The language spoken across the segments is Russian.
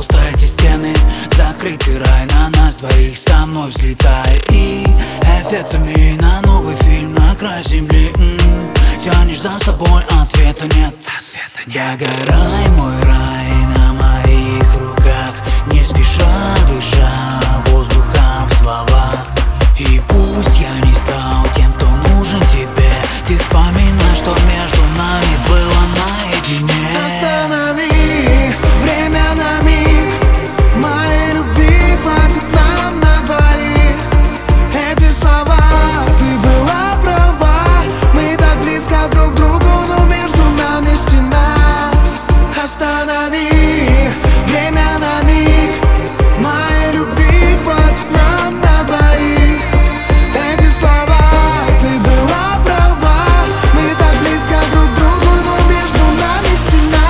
Пусто эти стены, закрытый рай на нас двоих, со мной взлетай. И эффектами на новый фильм на край земли. Тянешь за собой, ответа нет. Догорай, мой рай, на моих руках, не спеша дыша воздухом в словах. И пусть я не стал тем, кто нужен тебе, ты вспоминай, что между нами было наедине. Останови время на миг, моей любви хватит нам на двоих. Эти слова, ты была права, мы так близко друг к другу, но между нами стена. Останови время на миг, моей любви хватит нам на двоих. Эти слова, ты была права, мы так близко друг к другу, но между нами стена.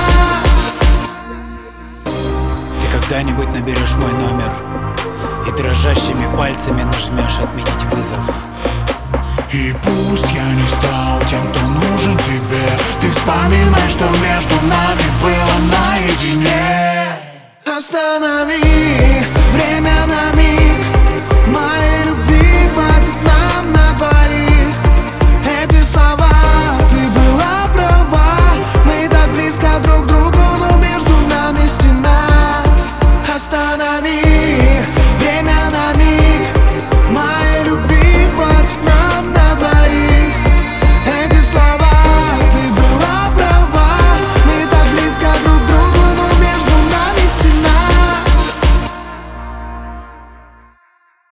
Ты когда-нибудь наберешь мой номер и дрожащими пальцами нажмешь отменить вызов. И пусть я не стал тем, кто нужен тебе, ты вспоминай, что между нами было наедине. Останови время на миг, моей любви хватит нам на двоих. Эти слова, ты была права, мы так близко друг к другу, но между нами стена. Останови